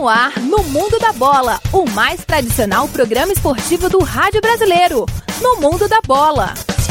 no ar, no Mundo da Bola, o mais tradicional programa esportivo do rádio brasileiro. No Mundo da Bola.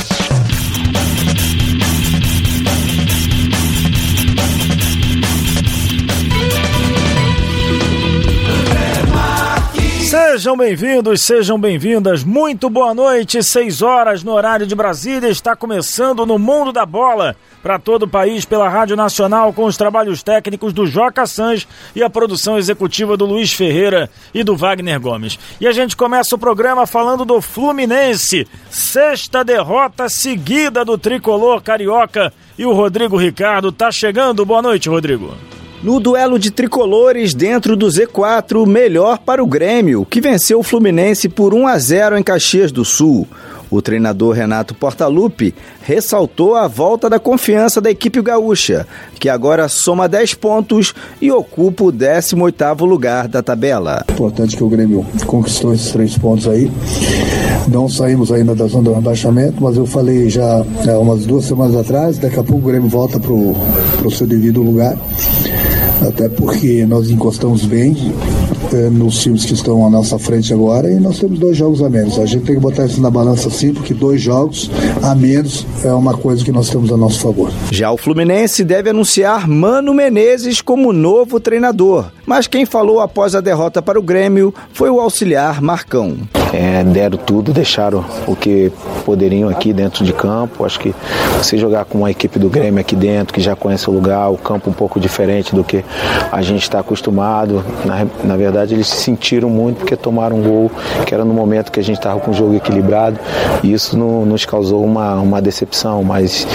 Sejam bem-vindos, sejam bem-vindas, muito boa noite, 6 horas no horário de Brasília, está começando no Mundo da Bola, para todo o país pela Rádio Nacional, com os trabalhos técnicos do Joca Sanz e a produção executiva do Luiz Ferreira e do Wagner Gomes. E a gente começa o programa falando do Fluminense, 6ª derrota seguida do tricolor carioca, e o Rodrigo Ricardo tá chegando. Boa noite, Rodrigo. No duelo de tricolores dentro do Z4, melhor para o Grêmio, que venceu o Fluminense por 1-0 em Caxias do Sul. O treinador Renato Portaluppi ressaltou a volta da confiança da equipe gaúcha, que agora soma 10 pontos e ocupa o 18º lugar da tabela. Importante que o Grêmio conquistou esses 3 pontos aí. Não saímos ainda da zona do rebaixamento, mas eu falei já umas 2 semanas atrás, daqui a pouco o Grêmio volta para o seu devido lugar. Até porque nós encostamos bem nos times que estão à nossa frente agora e nós temos 2 jogos a menos. A gente tem que botar isso na balança sim, porque 2 jogos a menos é uma coisa que nós temos a nosso favor. Já o Fluminense deve anunciar Mano Menezes como novo treinador, mas quem falou após a derrota para o Grêmio foi o auxiliar Marcão. Deram tudo, deixaram o que poderiam aqui dentro de campo. Acho que você jogar com uma equipe do Grêmio aqui dentro, que já conhece o lugar, o campo um pouco diferente do que a gente está acostumado. Na verdade, eles se sentiram muito porque tomaram um gol, que era no momento que a gente estava com o jogo equilibrado, e isso nos causou uma decepção, mas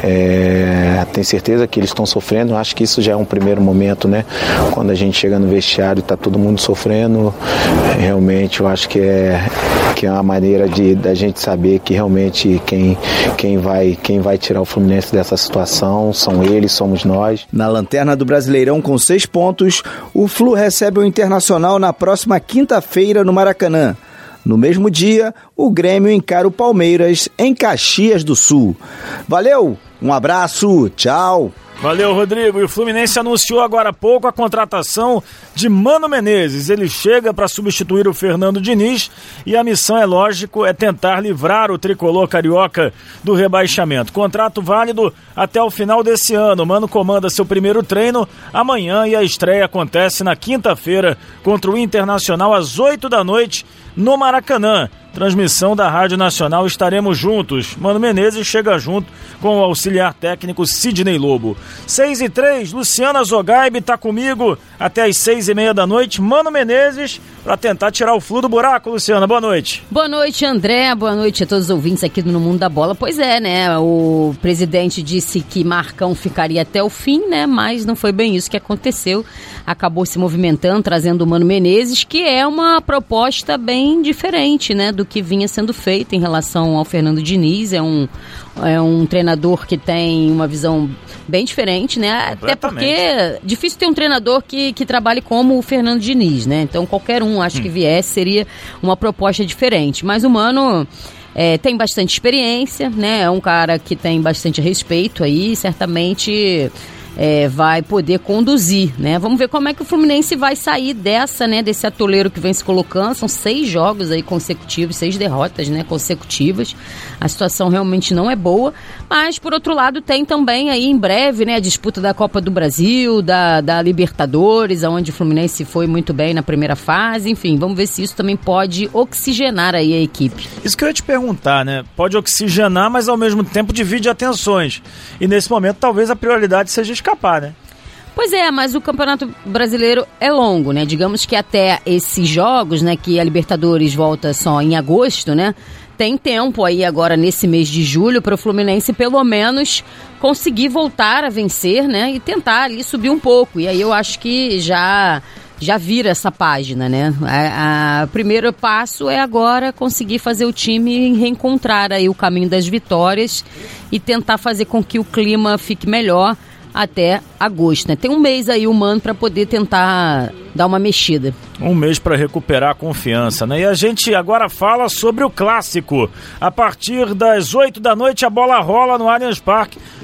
tenho certeza que eles estão sofrendo. Acho que isso já é um primeiro momento, né? Quando a gente chega no vestiário e está todo mundo sofrendo, realmente eu acho que é uma maneira da gente saber que realmente quem vai tirar o Fluminense dessa situação são eles, somos nós. Na lanterna do Brasileirão com 6 pontos, o Flu recebe o Internacional na próxima quinta-feira no Maracanã. No mesmo dia, o Grêmio encara o Palmeiras em Caxias do Sul. Valeu, um abraço, tchau! Valeu, Rodrigo. E o Fluminense anunciou agora há pouco a contratação de Mano Menezes. Ele chega para substituir o Fernando Diniz e a missão, é lógico, é tentar livrar o tricolor carioca do rebaixamento. Contrato válido até o final desse ano. O Mano comanda seu primeiro treino amanhã e a estreia acontece na quinta-feira contra o Internacional às 8 da noite no Maracanã. Transmissão da Rádio Nacional, estaremos juntos. Mano Menezes chega junto com o auxiliar técnico Sidney Lobo. 6h03, Luciana Zogaib está comigo até as 6h30 da noite. Mano Menezes, para tentar tirar o Flu do buraco. Luciana, boa noite. Boa noite, André. Boa noite a todos os ouvintes aqui no Mundo da Bola. Pois é, né? O presidente disse que Marcão ficaria até o fim, né? Mas não foi bem isso que aconteceu. Acabou se movimentando, trazendo o Mano Menezes, que é uma proposta bem diferente, né? Do que vinha sendo feito em relação ao Fernando Diniz. É um treinador que tem uma visão bem diferente, né? Até porque é difícil ter um treinador que trabalhe como o Fernando Diniz, né? Então qualquer um, acho que viesse, seria uma proposta diferente. Mas o Mano tem bastante experiência, né? É um cara que tem bastante respeito aí, certamente vai poder conduzir, né? Vamos ver como é que o Fluminense vai sair desse atoleiro que vem se colocando. São 6 jogos aí consecutivos, 6 derrotas, né, consecutivas. A situação realmente não é boa, mas por outro lado tem também aí em breve, né, a disputa da Copa do Brasil, da Libertadores, onde o Fluminense foi muito bem na primeira fase. Enfim, vamos ver se isso também pode oxigenar aí a equipe. Isso que eu ia te perguntar, né? Pode oxigenar, mas ao mesmo tempo divide atenções. E nesse momento talvez a prioridade seja escapar, né? Pois é, mas o Campeonato Brasileiro é longo, né? Digamos que até esses jogos, né, que a Libertadores volta só em agosto, né? Tem tempo aí agora nesse mês de julho para o Fluminense pelo menos conseguir voltar a vencer, né? E tentar ali subir um pouco. E aí eu acho que já vira essa página, né? O primeiro passo é agora conseguir fazer o time reencontrar aí o caminho das vitórias e tentar fazer com que o clima fique melhor até agosto, né? Tem um mês aí, Mano, para poder tentar dar uma mexida. Um mês para recuperar a confiança, né? E a gente agora fala sobre o clássico. A partir das 8 da noite a bola rola no Allianz Parque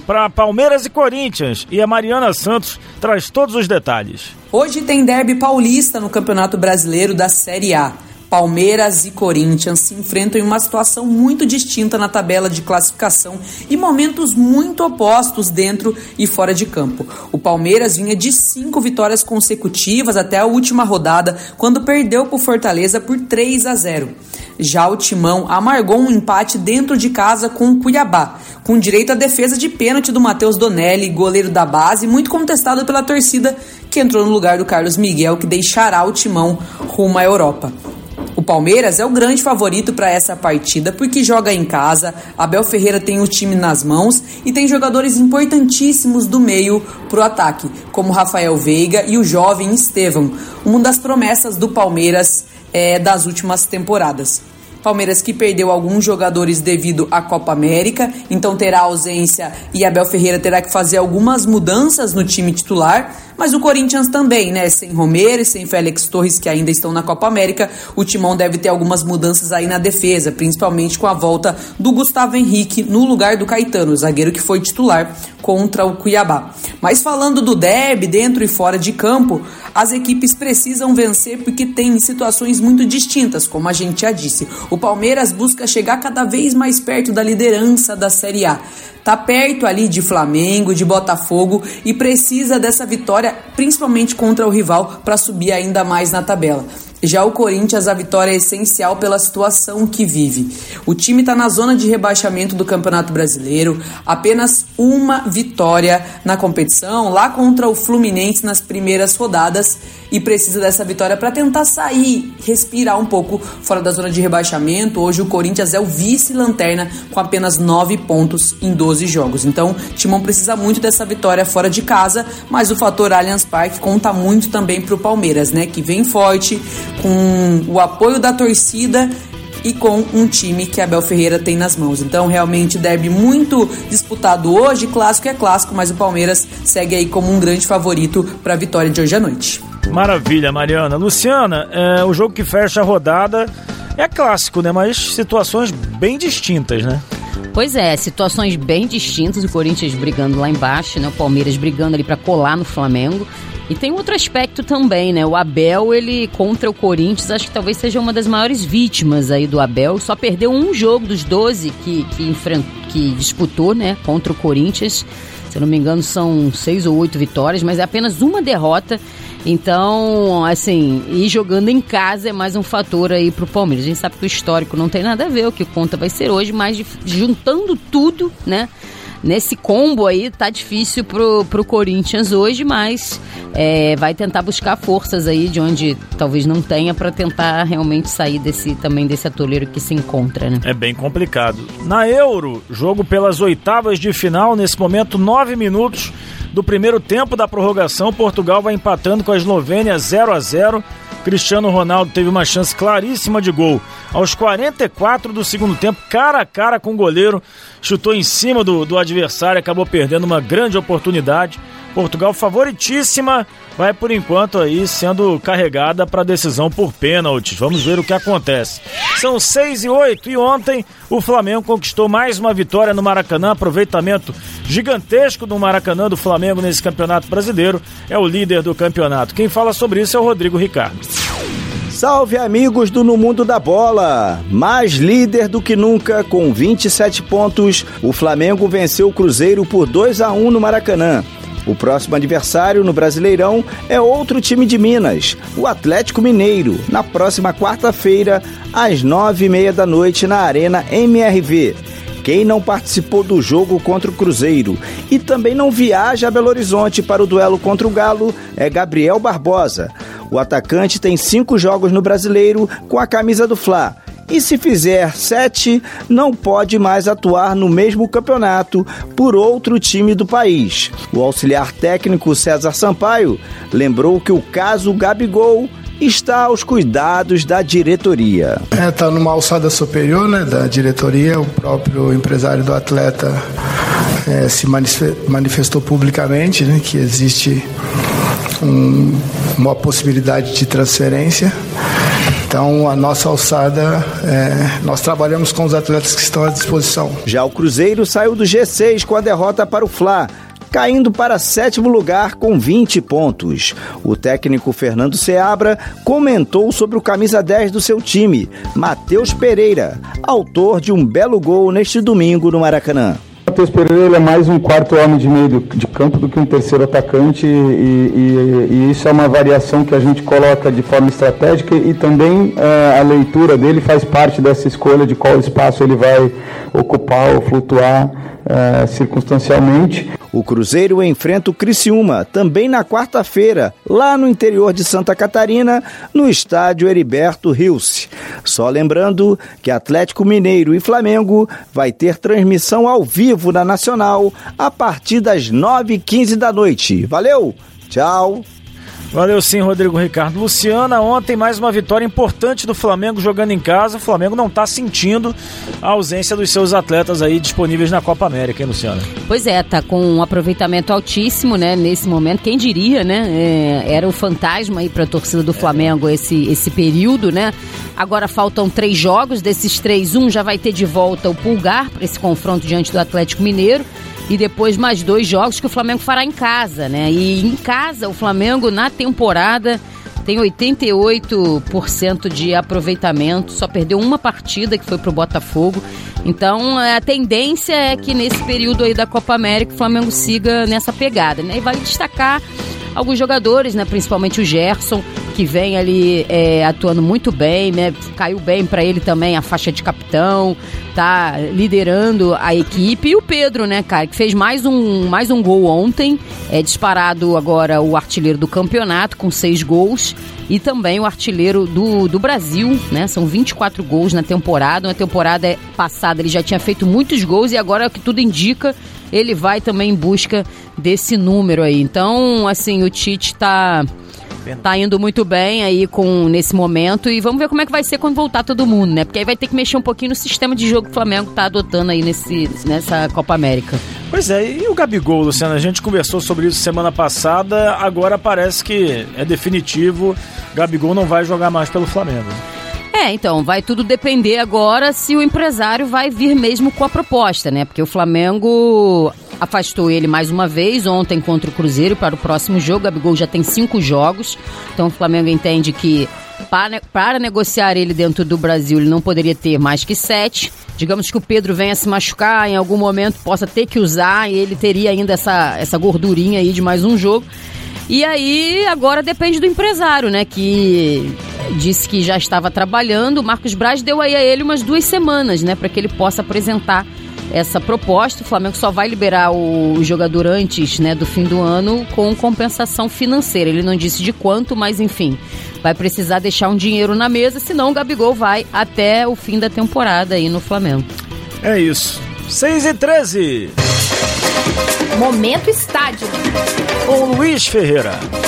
para Palmeiras e Corinthians. E a Mariana Santos traz todos os detalhes. Hoje tem derby paulista no Campeonato Brasileiro da Série A. Palmeiras e Corinthians se enfrentam em uma situação muito distinta na tabela de classificação e momentos muito opostos dentro e fora de campo. O Palmeiras vinha de 5 vitórias consecutivas até a última rodada, quando perdeu para o Fortaleza por 3-0. Já o Timão amargou um empate dentro de casa com o Cuiabá, com direito à defesa de pênalti do Matheus Donelli, goleiro da base, muito contestado pela torcida, que entrou no lugar do Carlos Miguel, que deixará o Timão rumo à Europa. O Palmeiras é o grande favorito para essa partida porque joga em casa, Abel Ferreira tem o time nas mãos e tem jogadores importantíssimos do meio para o ataque, como Rafael Veiga e o jovem Estevão, uma das promessas do Palmeiras das últimas temporadas. Palmeiras que perdeu alguns jogadores devido à Copa América, então terá ausência e Abel Ferreira terá que fazer algumas mudanças no time titular, mas o Corinthians também, né? Sem Romero e sem Félix Torres, que ainda estão na Copa América, o Timão deve ter algumas mudanças aí na defesa, principalmente com a volta do Gustavo Henrique no lugar do Caetano, o zagueiro que foi titular contra o Cuiabá. Mas falando do derby, dentro e fora de campo, as equipes precisam vencer porque tem situações muito distintas, como a gente já disse. O Palmeiras busca chegar cada vez mais perto da liderança da Série A. Tá perto ali de Flamengo, de Botafogo e precisa dessa vitória, principalmente contra o rival, para subir ainda mais na tabela. Já o Corinthians, a vitória é essencial pela situação que vive. O time está na zona de rebaixamento do Campeonato Brasileiro, apenas uma vitória na competição, lá contra o Fluminense nas primeiras rodadas, e precisa dessa vitória para tentar sair, respirar um pouco fora da zona de rebaixamento. Hoje o Corinthians é o vice-lanterna com apenas 9 pontos em 12 jogos. Então, o Timão precisa muito dessa vitória fora de casa, mas o fator Allianz Parque conta muito também para o Palmeiras, né, que vem forte, com o apoio da torcida e com um time que Abel Ferreira tem nas mãos. Então, realmente, derby muito disputado hoje, clássico é clássico, mas o Palmeiras segue aí como um grande favorito para a vitória de hoje à noite. Maravilha, Mariana. Luciana, o jogo que fecha a rodada é clássico, né? Mas situações bem distintas, né? Pois é, situações bem distintas, o Corinthians brigando lá embaixo, né? O Palmeiras brigando ali para colar no Flamengo. E tem outro aspecto também, né? O Abel, ele contra o Corinthians, acho que talvez seja uma das maiores vítimas aí do Abel. Só perdeu um jogo dos 12 que disputou, né? Contra o Corinthians. Se eu não me engano, são 6 ou 8 vitórias, mas é apenas uma derrota. Então, assim, ir jogando em casa é mais um fator aí pro Palmeiras. A gente sabe que o histórico não tem nada a ver, o que conta vai ser hoje, mas juntando tudo, né? Nesse combo aí, tá difícil pro Corinthians hoje, mas vai tentar buscar forças aí de onde talvez não tenha para tentar realmente sair desse atoleiro que se encontra, né? É bem complicado. Na Euro, jogo pelas oitavas de final, nesse momento 9 minutos do primeiro tempo da prorrogação, Portugal vai empatando com a Eslovênia 0-0. Cristiano Ronaldo teve uma chance claríssima de gol aos 44 do segundo tempo, cara a cara com o goleiro, chutou em cima do adversário, acabou perdendo uma grande oportunidade. Portugal favoritíssima, vai por enquanto aí sendo carregada para decisão por pênaltis. Vamos ver o que acontece. São 6-8 e ontem o Flamengo conquistou mais uma vitória no Maracanã, aproveitamento gigantesco do Maracanã do Flamengo nesse campeonato brasileiro, é o líder do campeonato. Quem fala sobre isso é o Rodrigo Ricardo. Salve amigos do No Mundo da Bola! Mais líder do que nunca, com 27 pontos, o Flamengo venceu o Cruzeiro por 2-1 no Maracanã. O próximo adversário no Brasileirão é outro time de Minas, o Atlético Mineiro, na próxima quarta-feira, às 9h30 da noite, na Arena MRV. Quem não participou do jogo contra o Cruzeiro e também não viaja a Belo Horizonte para o duelo contra o Galo é Gabriel Barbosa. O atacante tem 5 jogos no Brasileiro com a camisa do Fla. E se fizer 7, não pode mais atuar no mesmo campeonato por outro time do país. O auxiliar técnico César Sampaio lembrou que o caso Gabigol está aos cuidados da diretoria. Está numa alçada superior, né, da diretoria. O próprio empresário do atleta se manifestou publicamente, né, que existe uma possibilidade de transferência. Então, a nossa alçada, nós trabalhamos com os atletas que estão à disposição. Já o Cruzeiro saiu do G6 com a derrota para o Fla, caindo para 7º lugar com 20 pontos. O técnico Fernando Seabra comentou sobre o camisa 10 do seu time, Matheus Pereira, autor de um belo gol neste domingo no Maracanã. O Matheus Pereira ele é mais um quarto homem de meio de campo do que um terceiro atacante e isso é uma variação que a gente coloca de forma estratégica e também a leitura dele faz parte dessa escolha de qual espaço ele vai ocupar ou flutuar circunstancialmente. O Cruzeiro enfrenta o Criciúma, também na quarta-feira, lá no interior de Santa Catarina, no estádio Heriberto Rilse. Só lembrando que Atlético Mineiro e Flamengo vai ter transmissão ao vivo na Nacional a partir das 9h15 da noite. Valeu, tchau! Valeu sim, Rodrigo Ricardo. Luciana, ontem mais uma vitória importante do Flamengo jogando em casa. O Flamengo não está sentindo a ausência dos seus atletas aí disponíveis na Copa América, hein, Luciana? Pois é, tá com um aproveitamento altíssimo, né, nesse momento. Quem diria, né? Era o fantasma aí para a torcida do Flamengo esse período, né? Agora faltam 3 jogos, desses 3, um já vai ter de volta o Pulgar para esse confronto diante do Atlético Mineiro. E depois mais 2 jogos que o Flamengo fará em casa, né? E em casa o Flamengo na temporada tem 88% de aproveitamento, só perdeu uma partida que foi pro Botafogo. Então a tendência é que nesse período aí da Copa América o Flamengo siga nessa pegada, né? E vale destacar alguns jogadores, né? Principalmente o Gerson, que vem ali atuando muito bem, né? Caiu bem para ele também a faixa de capitão, tá liderando a equipe. E o Pedro, né, cara, que fez mais um gol ontem, disparado agora o artilheiro do campeonato com 6 gols e também o artilheiro do Brasil, né? São 24 gols na temporada. Na temporada passada ele já tinha feito muitos gols e agora, o que tudo indica, ele vai também em busca desse número aí. Então, assim, o Tite tá indo muito bem aí nesse momento e vamos ver como é que vai ser quando voltar todo mundo, né? Porque aí vai ter que mexer um pouquinho no sistema de jogo que o Flamengo tá adotando aí nessa Copa América. Pois é, e o Gabigol, Luciana? A gente conversou sobre isso semana passada, agora parece que é definitivo, Gabigol não vai jogar mais pelo Flamengo. Então, vai tudo depender agora se o empresário vai vir mesmo com a proposta, né? Porque o Flamengo afastou ele mais uma vez ontem contra o Cruzeiro para o próximo jogo. O Gabigol já tem 5 jogos, então o Flamengo entende que para negociar ele dentro do Brasil ele não poderia ter mais que 7. Digamos que o Pedro venha se machucar, em algum momento possa ter que usar e ele teria ainda essa gordurinha aí de mais um jogo. E aí, agora depende do empresário, né, que disse que já estava trabalhando. O Marcos Braz deu aí a ele umas 2 semanas, né, para que ele possa apresentar essa proposta. O Flamengo só vai liberar o jogador antes, né, do fim do ano com compensação financeira. Ele não disse de quanto, mas enfim, vai precisar deixar um dinheiro na mesa, senão o Gabigol vai até o fim da temporada aí no Flamengo. É isso. 6h13. Momento Estádio. Com Luiz Ferreira.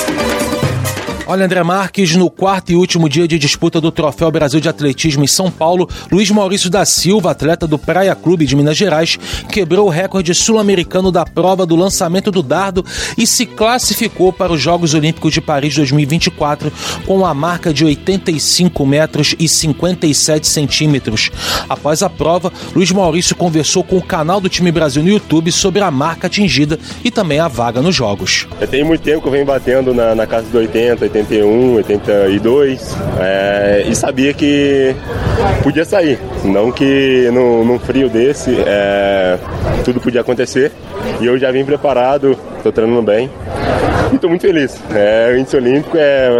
Olha, André Marques, no 4º e último dia de disputa do Troféu Brasil de Atletismo em São Paulo, Luiz Maurício da Silva, atleta do Praia Clube de Minas Gerais, quebrou o recorde sul-americano da prova do lançamento do dardo e se classificou para os Jogos Olímpicos de Paris 2024 com a marca de 85 metros e 57 centímetros. Após a prova, Luiz Maurício conversou com o canal do Time Brasil no YouTube sobre a marca atingida e também a vaga nos Jogos. Tem muito tempo que eu venho batendo na casa dos 80, 81, 82 e sabia que podia sair, não que num frio desse tudo podia acontecer e eu já vim preparado, estou treinando bem e estou muito feliz. O índice olímpico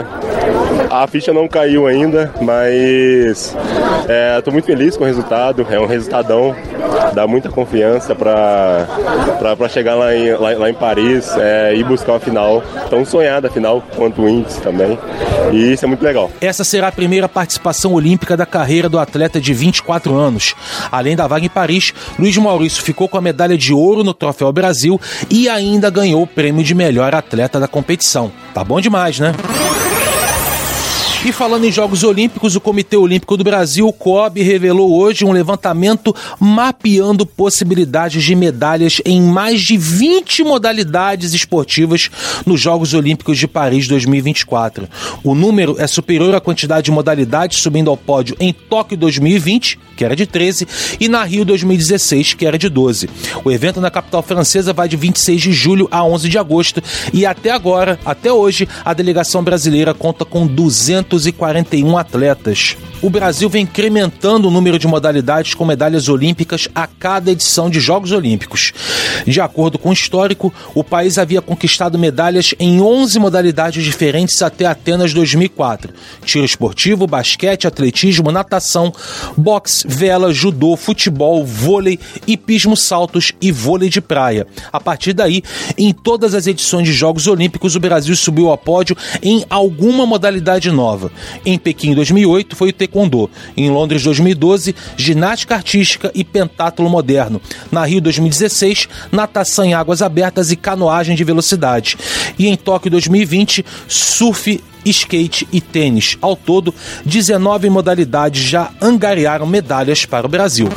a ficha não caiu ainda, mas estou muito feliz com o resultado, é um resultadão, dá muita confiança para chegar lá em Paris e buscar uma final tão sonhada, final quanto o índice também, e isso é muito legal. Essa será a primeira participação olímpica da carreira do atleta de 24 anos. Além da vaga em Paris, Luiz Maurício ficou com a medalha de ouro no Troféu Brasil e ainda ganhou o prêmio de melhor atleta da competição. Tá bom demais, né? E falando em Jogos Olímpicos, o Comitê Olímpico do Brasil, o COB, revelou hoje um levantamento mapeando possibilidades de medalhas em mais de 20 modalidades esportivas nos Jogos Olímpicos de Paris 2024. O número é superior à quantidade de modalidades subindo ao pódio em Tóquio 2020, que era de 13, e na Rio 2016, que era de 12. O evento na capital francesa vai de 26 de julho a 11 de agosto e até hoje, a delegação brasileira conta com 241 atletas. O Brasil vem incrementando o número de modalidades com medalhas olímpicas a cada edição de Jogos Olímpicos. De acordo com o histórico, o país havia conquistado medalhas em 11 modalidades diferentes até Atenas 2004. Tiro esportivo, basquete, atletismo, natação, boxe, vela, judô, futebol, vôlei, hipismo, saltos e vôlei de praia. A partir daí, em todas as edições de Jogos Olímpicos, o Brasil subiu ao pódio em alguma modalidade nova. Em Pequim 2008 foi o taekwondo. Em Londres 2012, ginástica artística e pentátulo moderno. Na Rio 2016, natação em águas abertas e canoagem de velocidade. E em Tóquio 2020, surf, skate e tênis. Ao todo, 19 modalidades já angariaram medalhas para o Brasil.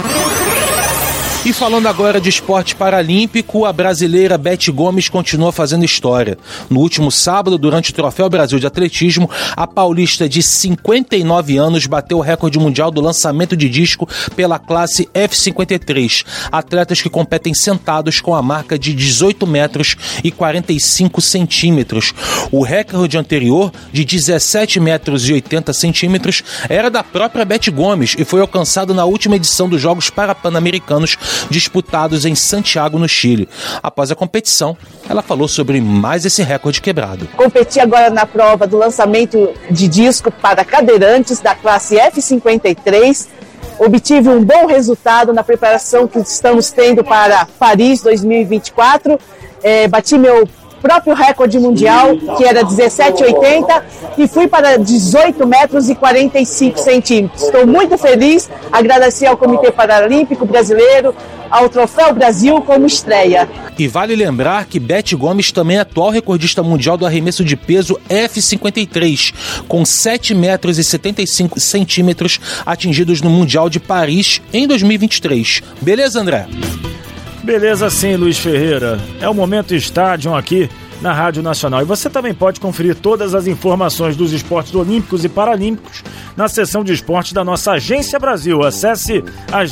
E falando agora de esporte paralímpico, a brasileira Beth Gomes continua fazendo história. No último sábado, durante o Troféu Brasil de Atletismo, a paulista de 59 anos bateu o recorde mundial do lançamento de disco pela classe F53. Atletas que competem sentados com a marca de 18 metros e 45 centímetros. O recorde anterior, de 17 metros e 80 centímetros, era da própria Beth Gomes e foi alcançado na última edição dos Jogos Pan-Americanos disputados em Santiago, no Chile. Após a competição, ela falou sobre mais esse recorde quebrado. Competi agora na prova do lançamento de disco para cadeirantes da classe F53. Obtive um bom resultado na preparação que estamos tendo para Paris 2024. Bati meu próprio recorde mundial, que era 17,80, e fui para 18 metros e 45 centímetros. Estou muito feliz, agradecer ao Comitê Paralímpico Brasileiro, ao Troféu Brasil como estreia. E vale lembrar que Beth Gomes também é atual recordista mundial do arremesso de peso F53, com 7 metros e 75 centímetros atingidos no Mundial de Paris em 2023. Beleza, André? Beleza sim, Luiz Ferreira. É o Momento Estádio aqui na Rádio Nacional. E você também pode conferir todas as informações dos esportes olímpicos e paralímpicos na seção de esportes da nossa Agência Brasil. Acesse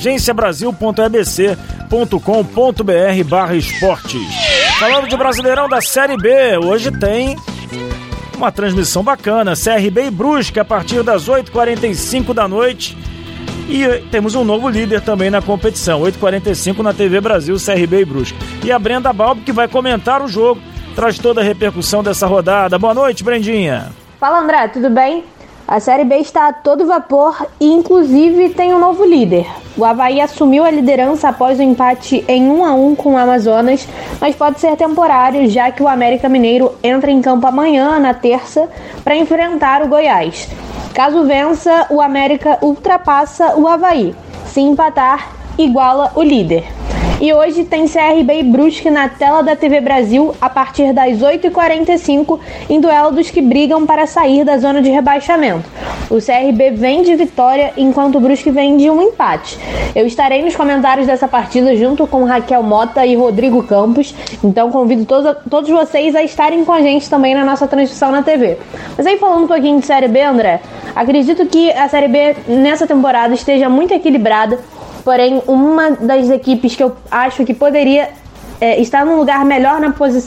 agenciabrasil.ebc.com.br/esportes. Falando de Brasileirão da Série B, hoje tem uma transmissão bacana. CRB e Brusque a partir das 8h45 da noite. E temos um novo líder também na competição, 8h45 na TV Brasil, CRB e Brusque. E a Brenda Balbo, que vai comentar o jogo, traz toda a repercussão dessa rodada. Boa noite, Brendinha. Fala, André, tudo bem? A Série B está a todo vapor e, inclusive, tem um novo líder. O Avaí assumiu a liderança após o empate em 1-1 com o Amazonas, mas pode ser temporário, já que o América Mineiro entra em campo amanhã, na terça, para enfrentar o Goiás. Caso vença, o América ultrapassa o Avaí. Se empatar, iguala o líder. E hoje tem CRB e Brusque na tela da TV Brasil a partir das 8h45 em duelo dos que brigam para sair da zona de rebaixamento. O CRB vem de vitória enquanto o Brusque vem de um empate. Eu estarei nos comentários dessa partida junto com Raquel Mota e Rodrigo Campos, então convido todos vocês a estarem com a gente também na nossa transmissão na TV. Mas aí falando um pouquinho de Série B, André, acredito que a Série B nessa temporada esteja muito equilibrada. Porém, uma das equipes que eu acho que poderia estar num lugar melhor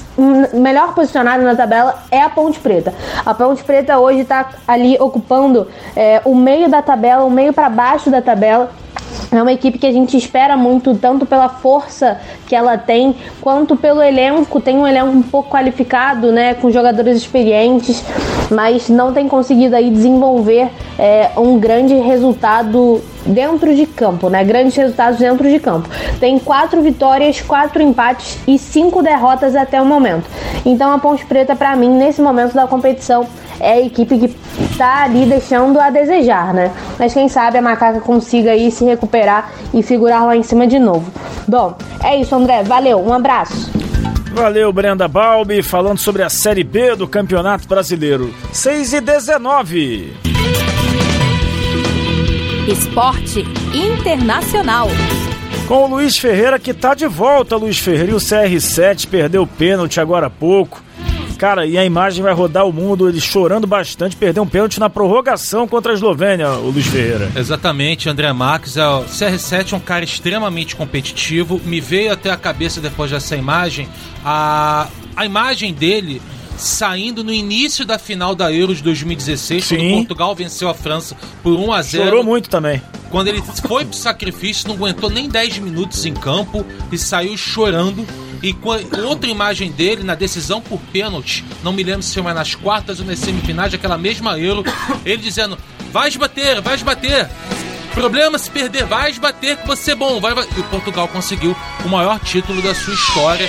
posicionado na tabela é a Ponte Preta. A Ponte Preta hoje está ali ocupando o meio da tabela, o meio para baixo da tabela. É uma equipe que a gente espera muito, tanto pela força que ela tem, quanto pelo elenco. Tem um elenco um pouco qualificado, né, com jogadores experientes, mas não tem conseguido aí desenvolver um grande resultado dentro de campo, né? Grandes resultados dentro de campo. Tem 4 vitórias, 4 empates e 5 derrotas até o momento. Então a Ponte Preta, para mim, nesse momento da competição, é a equipe que está ali deixando a desejar, né? Mas quem sabe a Macaca consiga aí se recuperar e figurar lá em cima de novo. Bom, é isso, André. Valeu, um abraço. Valeu, Brenda Balbi, falando sobre a Série B do Campeonato Brasileiro. 6h19. Esporte Internacional. Com o Luiz Ferreira, que tá de volta, Luiz Ferreira. E o CR7 perdeu o pênalti agora há pouco. Cara, e a imagem vai rodar o mundo, ele chorando bastante, perdeu um pênalti na prorrogação contra a Eslovênia, o Luiz Ferreira. Exatamente, André Marques. O CR7 é um cara extremamente competitivo. Me veio até a cabeça, depois dessa imagem, a imagem dele saindo no início da final da Euro de 2016, Sim. quando Portugal venceu a França por 1-0. Chorou muito também. Quando ele foi pro sacrifício, não aguentou nem 10 minutos em campo e saiu chorando. E outra imagem dele na decisão por pênalti, não me lembro se foi nas quartas ou nas semifinais daquela mesma Euro, ele dizendo: vai esbater, problema se perder, vai esbater que você é bom, vai. E o Portugal conseguiu o maior título da sua história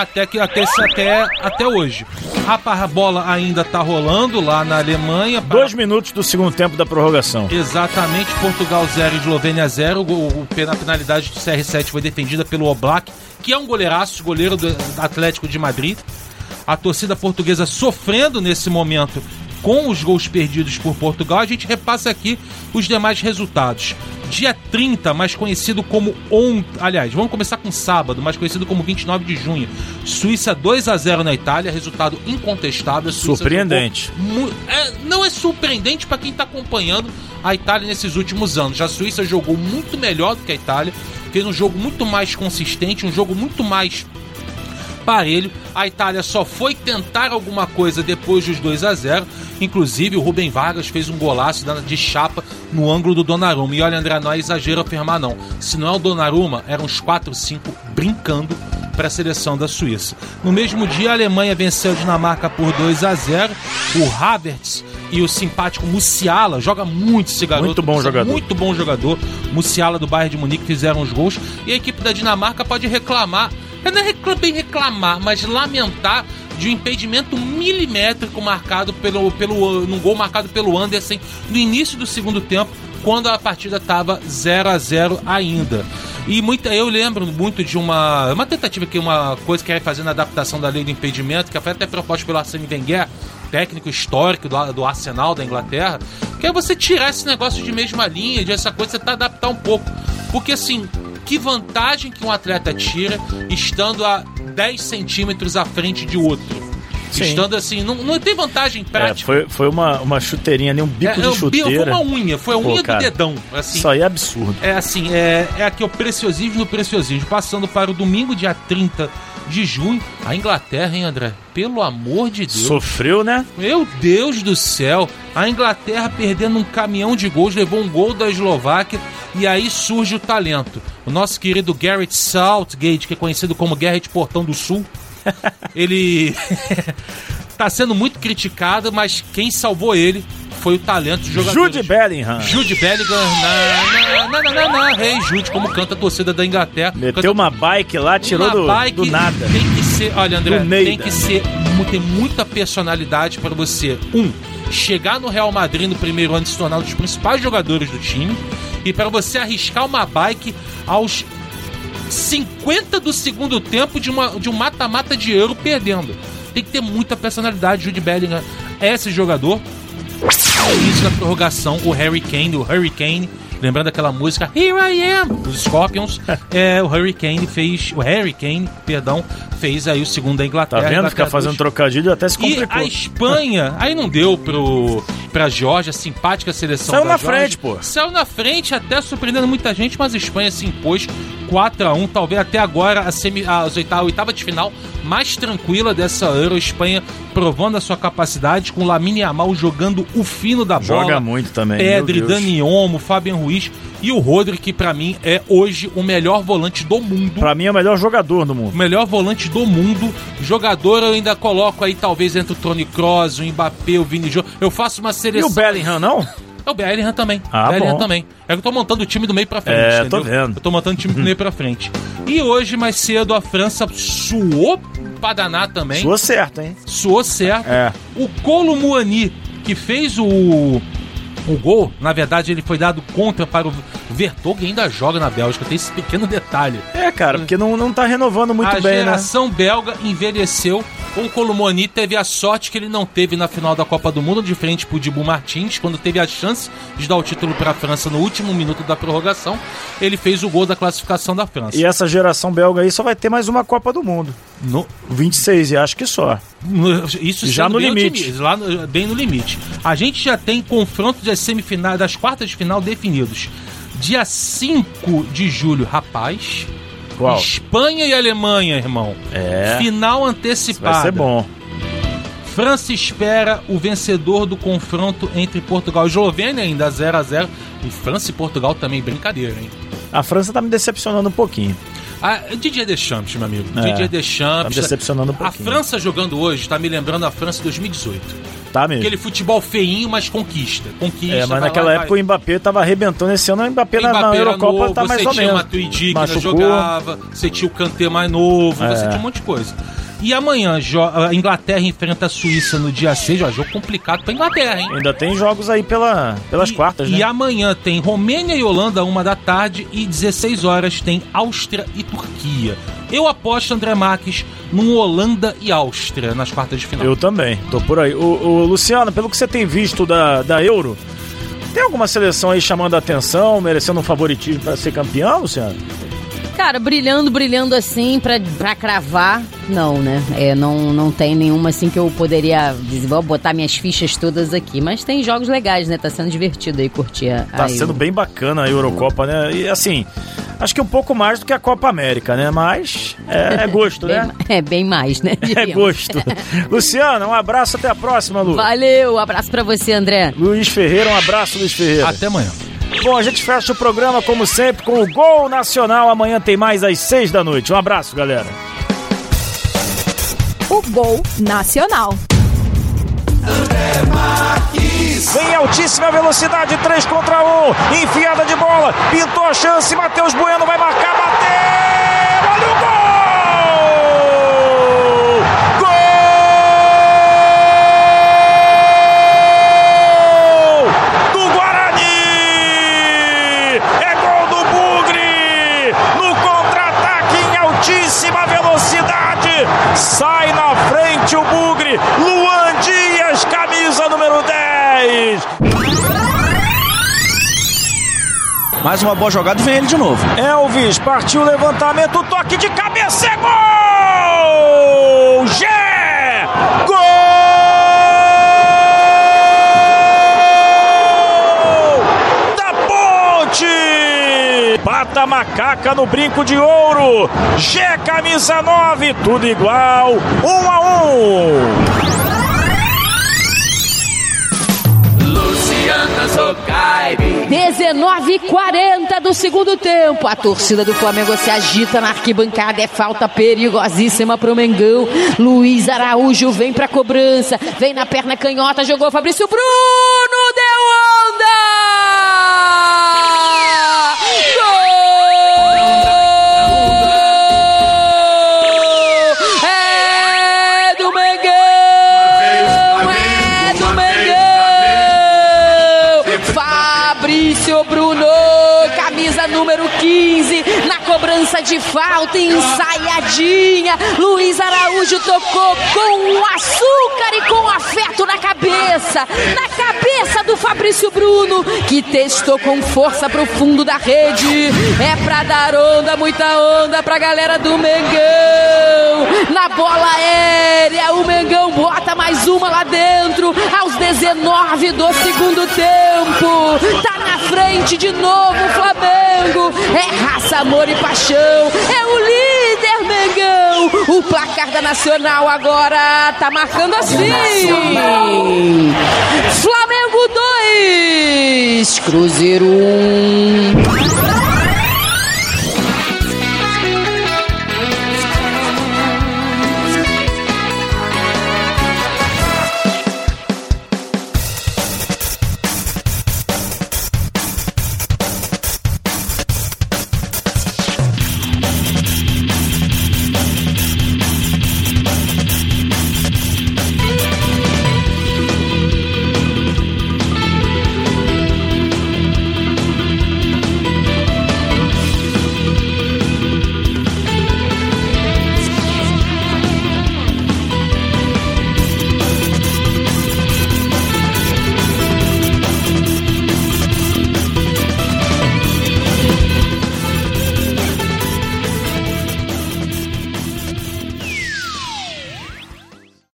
até hoje. A bola ainda tá rolando lá na Alemanha. 2 minutos do segundo tempo da prorrogação. Exatamente, Portugal 0 e Eslovênia 0. A penalidade do CR7 foi defendida pelo Oblak, que é um goleiraço, goleiro do Atlético de Madrid. A torcida portuguesa sofrendo nesse momento com os gols perdidos por Portugal. A gente repassa aqui os demais resultados. Dia 30, mais conhecido como aliás, vamos começar com sábado, mais conhecido como 29 de junho. Suíça 2-0 na Itália, resultado incontestável. Surpreendente. Não é surpreendente para quem está acompanhando a Itália nesses últimos anos. A Suíça jogou muito melhor do que a Itália, fez um jogo muito mais consistente, um jogo muito mais parelho. A Itália só foi tentar alguma coisa depois dos 2-0. Inclusive o Rubem Vargas fez um golaço de chapa no ângulo do Donnarumma. E olha, André, não é exagero afirmar não. Se não é o Donnarumma, eram uns 4, 5 brincando para a seleção da Suíça. No mesmo dia, a Alemanha venceu a Dinamarca por 2-0. O Havertz e o simpático Musiala, joga muito esse garoto. Muito bom jogador. Muito bom jogador. Musiala do Bayern de Munique fizeram os gols. E a equipe da Dinamarca pode reclamar, não é bem reclamar, mas lamentar de um impedimento milimétrico marcado num gol marcado pelo Andersen no início do segundo tempo, quando a partida estava 0-0 ainda. E eu lembro muito de uma tentativa que uma coisa que é fazer na adaptação da lei do impedimento, que foi até proposta pelo Arsène Wenger, técnico histórico do Arsenal da Inglaterra, que é você tirar esse negócio de mesma linha, de essa coisa, você adaptar um pouco. Porque assim, que vantagem que um atleta tira estando a 10 centímetros à frente de outro? Sim. Estando assim, não tem vantagem prática. Foi uma chuteirinha ali, um bico de chuteira. Foi uma unha, foi a unha do dedão. Assim, isso aí é absurdo. É assim, é aqui o preciosismo do preciosismo. Passando para o domingo, dia 30 de junho, a Inglaterra, hein, André? Pelo amor de Deus. Sofreu, né? Meu Deus do céu. A Inglaterra perdendo um caminhão de gols, levou um gol da Eslováquia e aí surge o talento. O nosso querido Gareth Southgate, que é conhecido como Gareth Portão do Sul, ele tá sendo muito criticado, mas quem salvou ele foi o talento do jogador. Jude Bellingham. Jude Bellingham, Rei Jude, como canta a torcida da Inglaterra. Meteu uma bike lá, tirou do nada. Tem que ser, olha, André, tem que ser, ter muita personalidade para você, chegar no Real Madrid no primeiro ano e se tornar um dos principais jogadores do time, e para você arriscar uma bike aos 50 do segundo tempo de um mata-mata de Euro perdendo. Tem que ter muita personalidade. Jude Bellingham é esse jogador. Isso na prorrogação, o Harry Kane, lembrando aquela música Here I Am, dos Scorpions, o Harry Kane fez aí o segundo da Inglaterra. Tá vendo? Ficar fazendo trocadilho até se complicou. E a Espanha, aí não deu pra Geórgia, simpática seleção Saiu da na Geórgia. frente, pô. Saiu na frente, até surpreendendo muita gente, mas a Espanha se impôs 4-1, talvez até agora a oitava de final mais tranquila dessa Euro. A Espanha provando a sua capacidade, com o Lamine Yamal jogando o fino da bola. Joga muito também. Pedri, Dani Olmo, Fabian Ruiz e o Rodri, que pra mim é hoje o melhor volante do mundo. Pra mim é o melhor jogador do mundo. O melhor volante do mundo. Jogador eu ainda coloco aí talvez entre o Toni Kroos, o Mbappé, o Vini Júnior. Eu faço uma seleção. E o Bellingham não? É o Bellingham também. Bellingham também. É que eu tô montando o time do meio pra frente, entendeu? Tô vendo. Eu tô montando o time do meio pra frente. E hoje, mais cedo, a França suou pra danar também. Suou certo, hein? Suou certo. O Kolo Muani, que fez o gol, na verdade ele foi dado contra para o Vertonghen ainda joga na Bélgica, tem esse pequeno detalhe. Cara, porque não tá renovando muito bem, né? A geração belga envelheceu. O Colomoni teve a sorte que ele não teve na final da Copa do Mundo, de frente pro Dibu Martins, quando teve a chance de dar o título pra França no último minuto da prorrogação, ele fez o gol da classificação da França. E essa geração belga aí só vai ter mais uma Copa do Mundo. 26, e acho que só. Isso já no limite. Bem no limite. A gente já tem confronto das semifinais, das quartas de final definidos. Dia 5 de julho, rapaz. Qual? Espanha e Alemanha, irmão. Final antecipada. Vai ser bom. França espera o vencedor do confronto entre Portugal e Eslovênia, ainda 0-0. E França e Portugal também, brincadeira, hein? A França tá me decepcionando um pouquinho. Didier Deschamps, meu amigo. Didier Deschamps. Tá me decepcionando um pouquinho. A França jogando hoje tá me lembrando a França de 2018. Tá mesmo. Aquele futebol feinho, mas conquista. Mas naquela época o Mbappé tava arrebentando. Esse ano o Mbappé na Eurocopa novo, tá mais ou menos. Você tinha o Matuidi que não jogava, você tinha o Kanté mais novo, você tinha um monte de coisa. E amanhã, a Inglaterra enfrenta a Suíça no dia 6. Jogo complicado pra Inglaterra, hein? Ainda tem jogos aí pelas quartas, né? E amanhã tem Romênia e Holanda, 1h e 16 horas tem Áustria e Turquia. Eu aposto, André Marques, num Holanda e Áustria nas quartas de final. Eu também, tô por aí. O Luciano, pelo que você tem visto da Euro, tem alguma seleção aí chamando a atenção, merecendo um favoritismo pra ser campeão, Luciano? Cara, brilhando assim pra cravar, não, né? Não tem nenhuma assim que eu poderia dizer, vou botar minhas fichas todas aqui. Mas tem jogos legais, né? Tá sendo divertido aí curtir a Tá sendo bem bacana a Eurocopa, né? E assim, acho que um pouco mais do que a Copa América, né? Mas é gosto, né? Bem mais, né? É gosto. Luciana, um abraço, até a próxima, Lu. Valeu, um abraço pra você, André. Luiz Ferreira, um abraço, Luiz Ferreira. Até amanhã. Bom, a gente fecha o programa, como sempre, com o Gol Nacional. Amanhã tem mais às 6 da noite. Um abraço, galera. O Gol Nacional. Vem em altíssima velocidade, 3 contra 1. Enfiada de bola, pintou a chance. Matheus Bueno vai marcar, bateu! Olha o gol! Sai na frente o Bugre, Luan Dias, camisa número 10. Mais uma boa jogada e vem ele de novo. Elvis, partiu o levantamento, toque de cabeça, é gol! Gé! Gol! Da Ponte! Bata macaca no brinco de ouro. Gé, camisa 9, tudo igual, 1-1. 19h40 do segundo tempo. A torcida do Flamengo se agita na arquibancada. É falta perigosíssima pro Mengão. Luiz Araújo vem pra cobrança. Vem na perna canhota, jogou Fabrício Bruno. Deu onda! Gol! É do Mengão! É do Mengão! Fabrício Bruno, camisa número 15, na cobrança de falta, ensaiadinha. Luiz Araújo tocou com açúcar e com afeto na cabeça do Fabrício Bruno, que testou com força pro fundo da rede. É pra dar onda, muita onda pra galera do Mengão. Na bola aérea, o Mengão bota mais uma lá dentro, aos 19 do segundo tempo. Tá na frente de novo o Flamengo. É raça, amor e paixão. É o líder Mengão. O placar da Nacional agora tá marcando assim: Flamengo 2, Cruzeiro 1.